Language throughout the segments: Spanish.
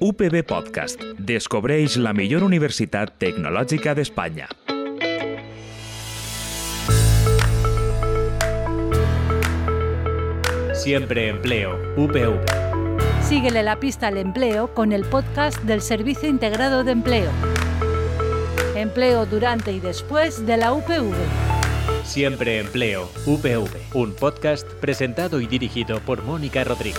UPB Podcast. Descobreix la millor universitat tecnològica d'Espanya. Siempre Empleo, UPV. Síguele la pista al empleo con el podcast del Servicio Integrado de Empleo. Empleo durante y después de la UPV. Siempre Empleo, UPV. Un podcast presentado y dirigido por Mónica Rodríguez.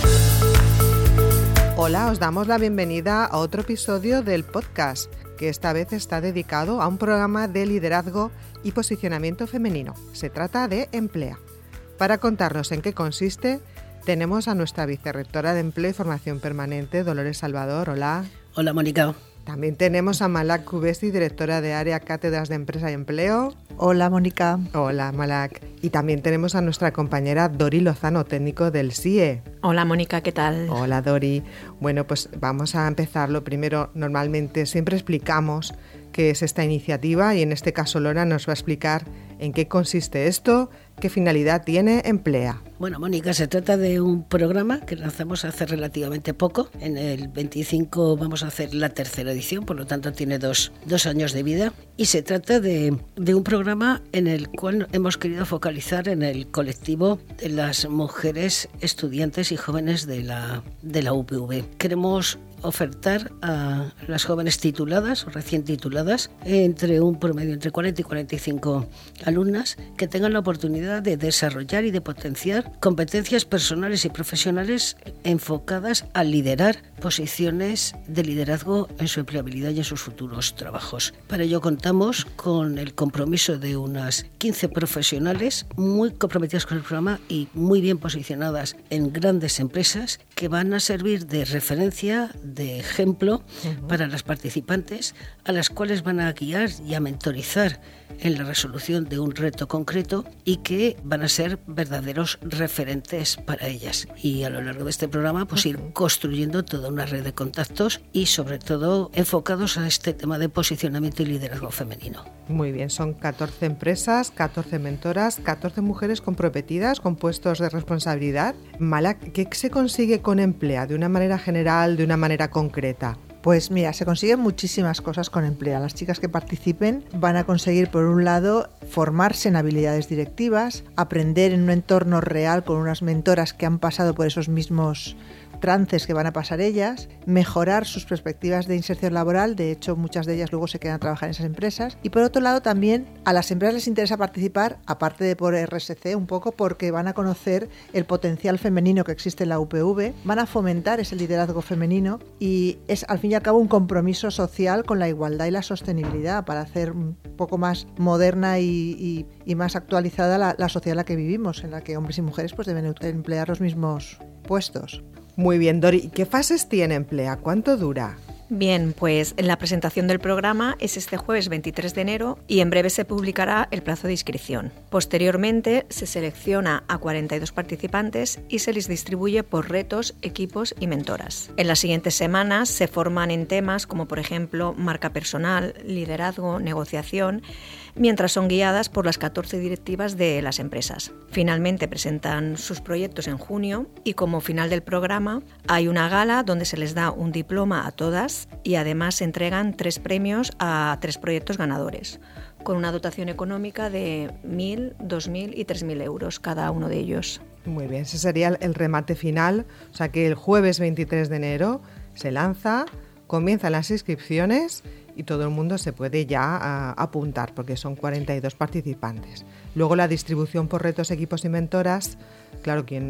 Hola, os damos la bienvenida a otro episodio del podcast, que esta vez está dedicado a un programa de liderazgo y posicionamiento femenino. Se trata de Emplea. Para contarnos en qué consiste, tenemos a nuestra vicerrectora de Empleo y Formación Permanente, Dolores Salvador. Hola. Hola, Mónica. También tenemos a Malak Kubesi, directora de Área Cátedras de Empresa y Empleo. Hola, Mónica. Hola, Malak. Y también tenemos a nuestra compañera Dori Lozano, técnico del CIE. Hola, Mónica, ¿qué tal? Hola, Dori. Bueno, pues vamos a empezar. Lo primero, normalmente siempre explicamos qué es esta iniciativa y en este caso Lora nos va a explicar en qué consiste esto, qué finalidad tiene Emplea. Bueno, Mónica, se trata de un programa que lanzamos hace relativamente poco. En el 25 vamos a hacer la tercera edición, por lo tanto tiene dos años de vida. Y se trata de un programa en el cual hemos querido focalizar en el colectivo de las mujeres estudiantes y jóvenes de la UPV. Queremos ofertar a las jóvenes tituladas o recién tituladas entre un promedio entre 40 y 45 alumnas que tengan la oportunidad de desarrollar y de potenciar competencias personales y profesionales enfocadas a liderar posiciones de liderazgo en su empleabilidad y en sus futuros trabajos. Para ello contamos con el compromiso de unas 15 profesionales muy comprometidas con el programa y muy bien posicionadas en grandes empresas que van a servir de referencia, de ejemplo para las participantes, a las cuales van a guiar y a mentorizar en la resolución de un reto concreto y que van a ser verdaderos referentes para ellas. Y a lo largo de este programa pues ir construyendo toda una red de contactos y sobre todo enfocados a este tema de posicionamiento y liderazgo femenino. Muy bien, son 14 empresas, 14 mentoras, 14 mujeres comprometidas con puestos de responsabilidad. Malak, ¿qué se consigue con Emplea de una manera general, de una manera concreta? Pues mira, se consiguen muchísimas cosas con Emplea. Las chicas que participen van a conseguir, por un lado, formarse en habilidades directivas, aprender en un entorno real con unas mentoras que han pasado por esos mismos trances que van a pasar ellas, mejorar sus perspectivas de inserción laboral. De hecho, muchas de ellas luego se quedan a trabajar en esas empresas. Y por otro lado, también a las empresas les interesa participar, aparte de por RSC, un poco porque van a conocer el potencial femenino que existe en la UPV, van a fomentar ese liderazgo femenino y es al fin y al cabo un compromiso social con la igualdad y la sostenibilidad para hacer un poco más moderna y más actualizada la sociedad en la que vivimos, en la que hombres y mujeres pues deben emplear los mismos puestos. Muy bien, Dori. ¿Qué fases tiene Emplea? ¿Cuánto dura? Bien, pues la presentación del programa es este jueves 23 de enero y en breve se publicará el plazo de inscripción. Posteriormente se selecciona a 42 participantes y se les distribuye por retos, equipos y mentoras. En las siguientes semanas se forman en temas como por ejemplo marca personal, liderazgo, negociación, mientras son guiadas por las 14 directivas de las empresas. Finalmente presentan sus proyectos en junio y como final del programa hay una gala donde se les da un diploma a todas y además se entregan 3 premios a 3 proyectos ganadores, con una dotación económica de 1.000, 2.000 y 3.000 euros cada uno de ellos. Muy bien, ese sería el remate final, o sea que el jueves 23 de enero se lanza, comienzan las inscripciones y todo el mundo se puede ya apuntar porque son 42 participantes. Luego la distribución por retos, equipos y mentoras, claro, quien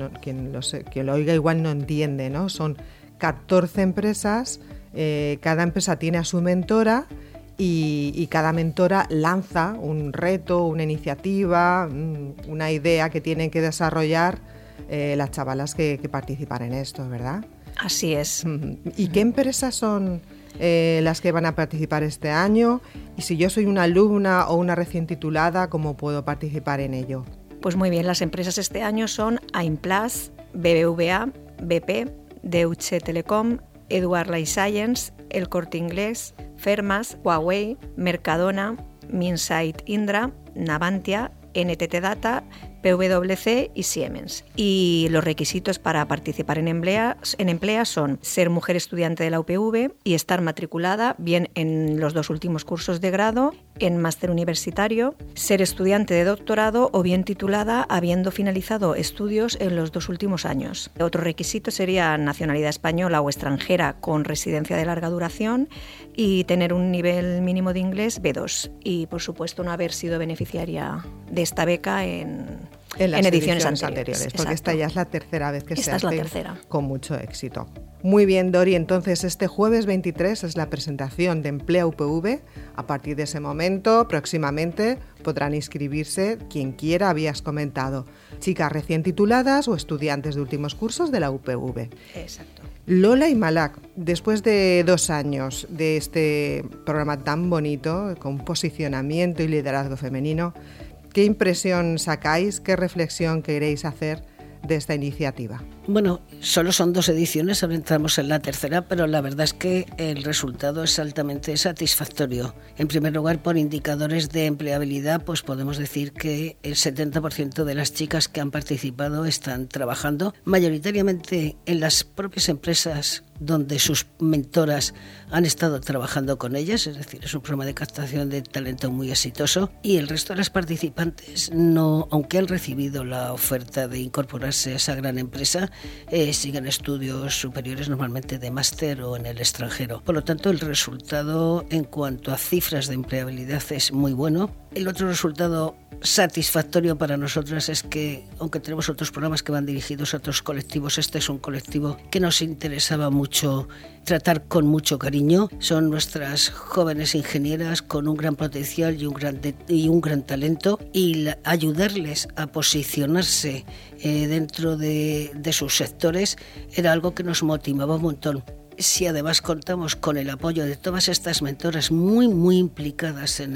lo oiga igual no entiende, ¿no? Son 14 empresas, cada empresa tiene a su mentora y cada mentora lanza un reto, una iniciativa, una idea que tienen que desarrollar las chavalas que participan en esto, ¿verdad? Así es. ¿Y qué empresas son las que van a participar este año? Y si yo soy una alumna o una recién titulada, ¿cómo puedo participar en ello? Pues muy bien, las empresas este año son Aimplas, BBVA, BP, Deutsche Telekom, Eduard Life Science, El Corte Inglés, Fermas, Huawei, Mercadona, Minsight Indra, Navantia, NTT Data PwC y Siemens. Y los requisitos para participar en Emplea son ser mujer estudiante de la UPV y estar matriculada bien en los 2 últimos cursos de grado, en máster universitario, ser estudiante de doctorado o bien titulada habiendo finalizado estudios en los 2 últimos años. Otro requisito sería nacionalidad española o extranjera con residencia de larga duración y tener un nivel mínimo de inglés B2 y, por supuesto, no haber sido beneficiaria de esta beca en ediciones anteriores. Porque esta ya es la tercera vez que se hace, es la tercera. Con mucho éxito. Muy bien, Dori, entonces este jueves 23 es la presentación de Emplea UPV. A partir de ese momento, próximamente, podrán inscribirse quien quiera, habías comentado, chicas recién tituladas o estudiantes de últimos cursos de la UPV. Exacto. Lola y Malak, después de 2 años de este programa tan bonito, con posicionamiento y liderazgo femenino, ¿qué impresión sacáis, qué reflexión queréis hacer de esta iniciativa? Bueno, solo son 2 ediciones, ahora entramos en la tercera, pero la verdad es que el resultado es altamente satisfactorio. En primer lugar, por indicadores de empleabilidad, pues podemos decir que el 70% de las chicas que han participado están trabajando, mayoritariamente en las propias empresas donde sus mentoras han estado trabajando con ellas, es decir, es un programa de captación de talento muy exitoso, y el resto de las participantes, no, aunque han recibido la oferta de incorporarse a esa gran empresa, siguen estudios superiores normalmente de máster o en el extranjero. Por lo tanto, el resultado en cuanto a cifras de empleabilidad es muy bueno. El otro resultado satisfactorio para nosotras es que, aunque tenemos otros programas que van dirigidos a otros colectivos, este es un colectivo que nos interesaba mucho tratar con mucho cariño. Son nuestras jóvenes ingenieras con un gran potencial y un gran talento, y ayudarles a posicionarse dentro de sus sectores era algo que nos motivaba un montón. Si además contamos con el apoyo de todas estas mentoras muy implicadas en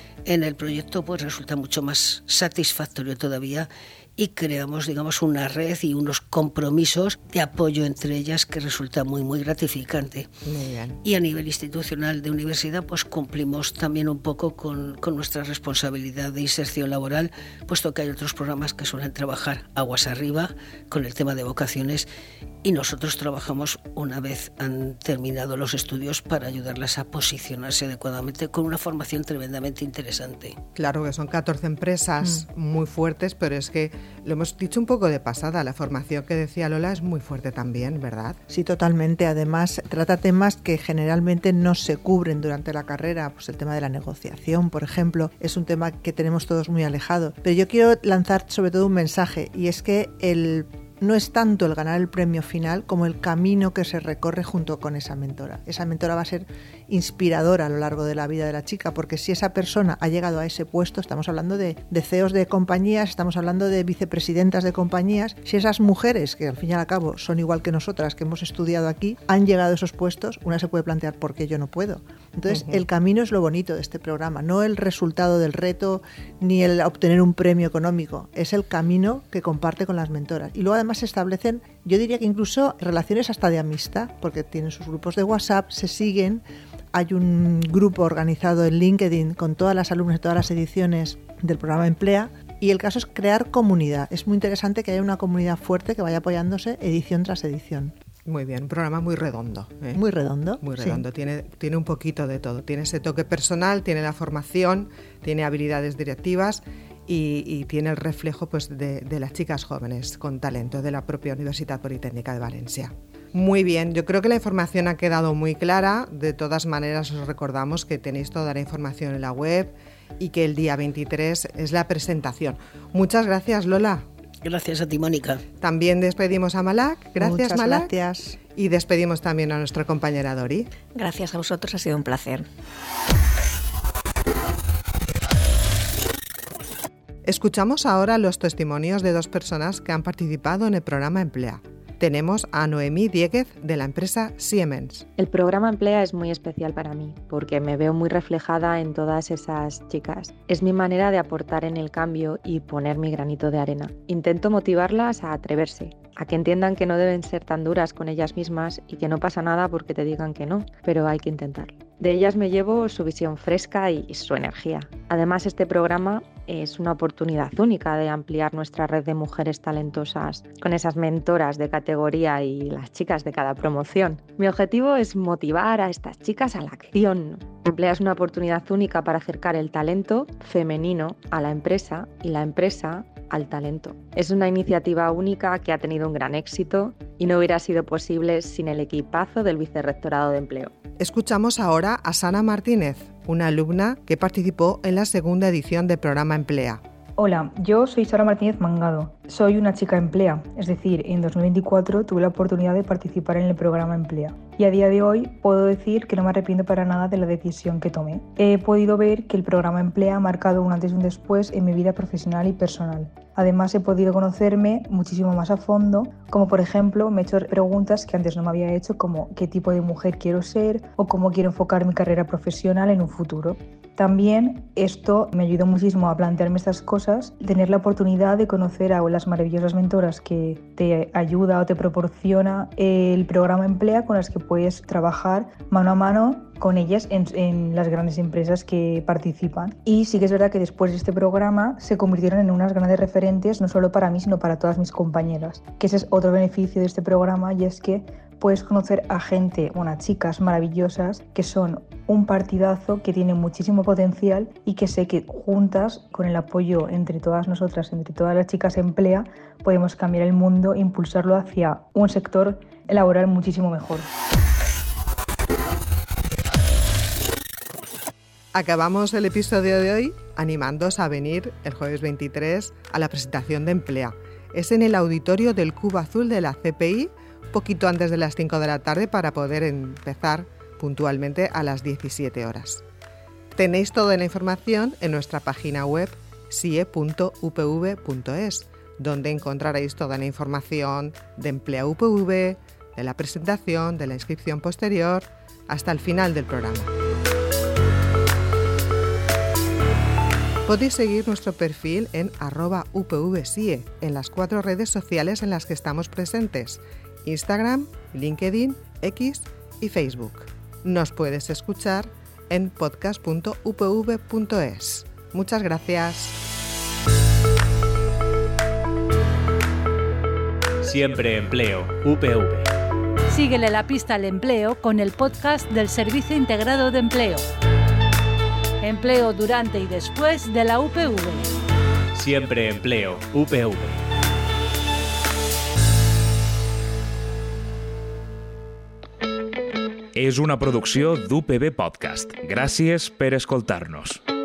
el proyecto, pues resulta mucho más satisfactorio todavía, y creamos, digamos, una red y unos compromisos de apoyo entre ellas que resulta muy gratificante. Muy bien. Y a nivel institucional de universidad, pues cumplimos también un poco con nuestra responsabilidad de inserción laboral, puesto que hay otros programas que suelen trabajar aguas arriba con el tema de vocaciones, y nosotros trabajamos una vez han terminado los estudios para ayudarlas a posicionarse adecuadamente con una formación tremendamente interesante. Claro que son 14 empresas muy fuertes, pero es que lo hemos dicho un poco de pasada, la formación que decía Lola es muy fuerte también, ¿verdad? Sí, totalmente. Además, trata temas que generalmente no se cubren durante la carrera. Pues el tema de la negociación, por ejemplo, es un tema que tenemos todos muy alejado. Pero yo quiero lanzar sobre todo un mensaje, y es que no es tanto el ganar el premio final como el camino que se recorre junto con esa mentora. Esa mentora va a ser inspiradora a lo largo de la vida de la chica, porque si esa persona ha llegado a ese puesto, estamos hablando de CEOs de compañías, estamos hablando de vicepresidentas de compañías, si esas mujeres, que al fin y al cabo son igual que nosotras, que hemos estudiado aquí, han llegado a esos puestos, una se puede plantear ¿por qué yo no puedo? Entonces, el camino es lo bonito de este programa, no el resultado del reto ni el obtener un premio económico, es el camino que comparte con las mentoras. Y luego además se establecen, yo diría que incluso relaciones hasta de amistad, porque tienen sus grupos de WhatsApp, se siguen. Hay un grupo organizado en LinkedIn con todas las alumnas de todas las ediciones del programa Emplea, y el caso es crear comunidad. Es muy interesante que haya una comunidad fuerte que vaya apoyándose edición tras edición. Muy bien, un programa muy redondo. Muy redondo. Muy redondo, sí. Tiene un poquito de todo. Tiene ese toque personal, tiene la formación, tiene habilidades directivas y tiene el reflejo pues, de las chicas jóvenes con talento de la propia Universidad Politécnica de Valencia. Muy bien, yo creo que la información ha quedado muy clara. De todas maneras, os recordamos que tenéis toda la información en la web y que el día 23 es la presentación. Muchas gracias, Lola. Gracias a ti, Mónica. También despedimos a Malak. Gracias, Muchas Malak. Gracias. Y despedimos también a nuestra compañera Dori. Gracias a vosotros, ha sido un placer. Escuchamos ahora los testimonios de 2 personas que han participado en el programa Emplea. Tenemos a Noemí Dieguez de la empresa Siemens. El programa Emplea es muy especial para mí porque me veo muy reflejada en todas esas chicas. Es mi manera de aportar en el cambio y poner mi granito de arena. Intento motivarlas a atreverse, a que entiendan que no deben ser tan duras con ellas mismas y que no pasa nada porque te digan que no, pero hay que intentarlo. De ellas me llevo su visión fresca y su energía. Además, este programa es una oportunidad única de ampliar nuestra red de mujeres talentosas con esas mentoras de categoría y las chicas de cada promoción. Mi objetivo es motivar a estas chicas a la acción. Emplea es una oportunidad única para acercar el talento femenino a la empresa y la empresa al talento. Es una iniciativa única que ha tenido un gran éxito y no hubiera sido posible sin el equipazo del Vicerrectorado de Empleo. Escuchamos ahora a Sana Martínez, una alumna que participó en la segunda edición del programa Emplea. Hola, yo soy Sara Martínez Mangado. Soy una chica Emplea, es decir, en 2024 tuve la oportunidad de participar en el programa Emplea. Y a día de hoy puedo decir que no me arrepiento para nada de la decisión que tomé. He podido ver que el programa Emplea ha marcado un antes y un después en mi vida profesional y personal. Además he podido conocerme muchísimo más a fondo, como por ejemplo me he hecho preguntas que antes no me había hecho, como qué tipo de mujer quiero ser o cómo quiero enfocar mi carrera profesional en un futuro. También esto me ayudó muchísimo a plantearme estas cosas, tener la oportunidad de conocer a las maravillosas mentoras que te ayuda o te proporciona el programa Emplea, con las que puedes trabajar mano a mano con ellas en las grandes empresas que participan. Y sí que es verdad que después de este programa se convirtieron en unas grandes referentes, no solo para mí, sino para todas mis compañeras. Que ese es otro beneficio de este programa, y es que puedes conocer a gente, chicas maravillosas que son un partidazo, que tienen muchísimo potencial y que sé que juntas, con el apoyo entre todas nosotras, entre todas las chicas Emplea, podemos cambiar el mundo e impulsarlo hacia un sector laboral muchísimo mejor. Acabamos el episodio de hoy animándoos a venir el jueves 23 a la presentación de Emplea. Es en el auditorio del Cubo Azul de la CPI, poquito antes de las 5 de la tarde, para poder empezar puntualmente a las 17 horas. Tenéis toda la información en nuestra página web sie.upv.es, donde encontraréis toda la información de Emplea UPV, de la presentación, de la inscripción posterior, hasta el final del programa. Podéis seguir nuestro perfil en @upvsie en las 4 redes sociales en las que estamos presentes: Instagram, LinkedIn, X y Facebook. Nos puedes escuchar en podcast.upv.es. Muchas gracias. Siempre Empleo, UPV. Síguele la pista al empleo con el podcast del Servicio Integrado de Empleo. Empleo durante y después de la UPV. Siempre Empleo, UPV. És una producció d'UPV Podcast. Gràcies per escoltar-nos.